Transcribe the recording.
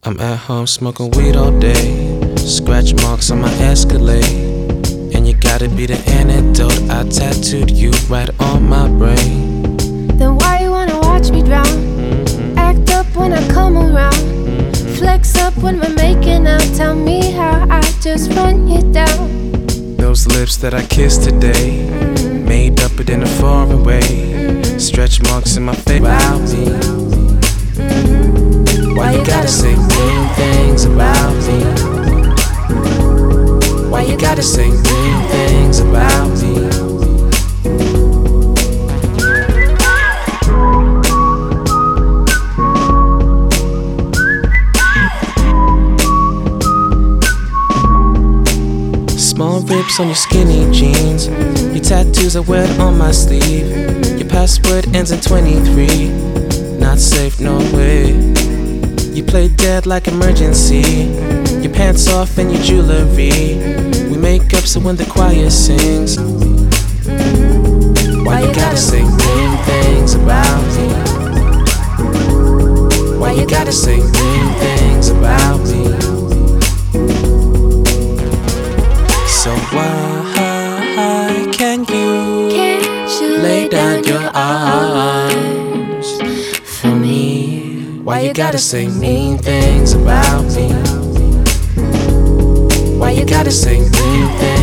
I'm at home smoking weed all day, scratch marks on my Escalade, and you gotta be the antidote. I tattooed you right on my brain. Then why you wanna watch me drown? Act up when I come around, flex up when we're making out. Tell me how I just run you down. Those lips that I kissed today, made up but in a foreign way, stretch marks in my face. About me. Why you gotta say mean things about me? Why you gotta say mean things about me? Small rips on your skinny jeans, your tattoos are wet on my sleeve, your password ends in 23, not safe, no way. You play dead like emergency, your pants off and your jewelry, we make up so when the choir sings. Why you gotta say mean things about me? Why you gotta say mean things about me? So why can't you lay down your arms for me? Why you gotta say mean things about me? Why you gotta say mean things?